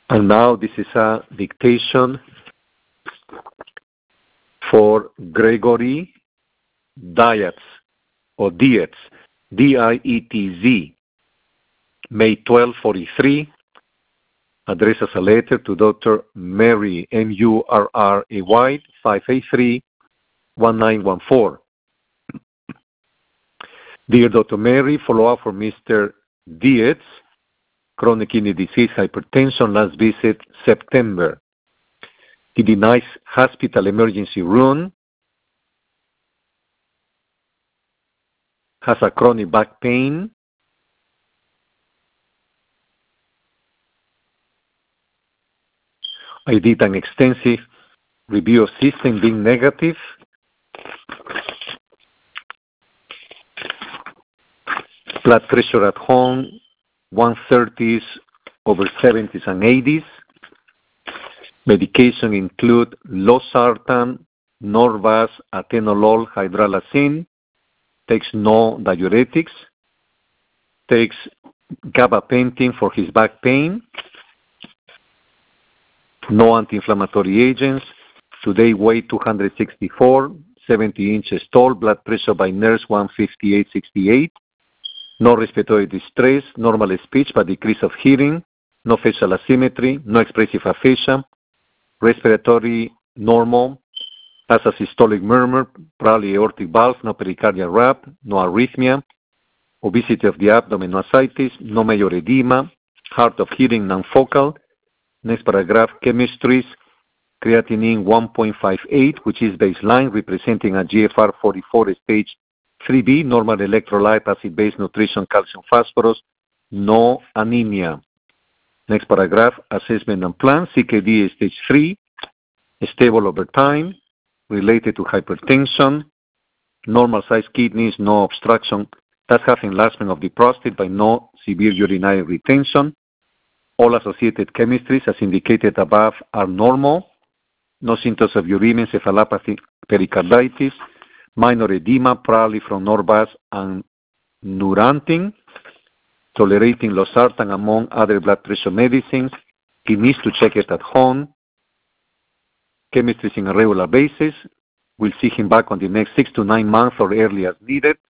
And now this is a dictation for Gregory Dietz, or Dietz, D-I-E-T-Z, May 12, 43, addresses a letter to Dr. Murray, M-U-R-R-A-Y, 583-1914. Dear Dr. Murray, follow-up for Mr. Dietz, chronic kidney disease, hypertension, last visit September. He denies hospital emergency room, has a chronic back pain, I did an extensive review of system being negative. Blood pressure at home, 130s over 70s and 80s. Medication include losartan, Norvasc, atenolol, hydralazine. Takes no diuretics. Takes gabapentin for his back pain. No anti-inflammatory agents. Today weight 264, 70 inches tall, blood pressure by nurse 158/68. No respiratory distress, normal speech but decrease of hearing, no facial asymmetry, no expressive aphasia, respiratory normal, has a systolic murmur, probably aortic valve, no pericardial rap, no arrhythmia, obesity of the abdomen, no ascites, no major edema, hard of hearing, non-focal. Next paragraph, chemistries, creatinine 1.58, which is baseline, representing a GFR 44 stage 3B, normal electrolyte, acid-base nutrition, calcium, phosphorus, no anemia. Next paragraph, assessment and plan, CKD stage 3, stable over time, related to hypertension, normal-sized kidneys, no obstruction, does have enlargement of the prostate, but no severe urinary retention. All associated chemistries, as indicated above, are normal. No symptoms of uremia, encephalopathy, pericarditis, minor edema, probably from Norvasc and Neurontin, tolerating losartan among other blood pressure medicines. He needs to check it at home. Chemistries on a regular basis. We'll see him back on the next 6 to 9 months or early as needed.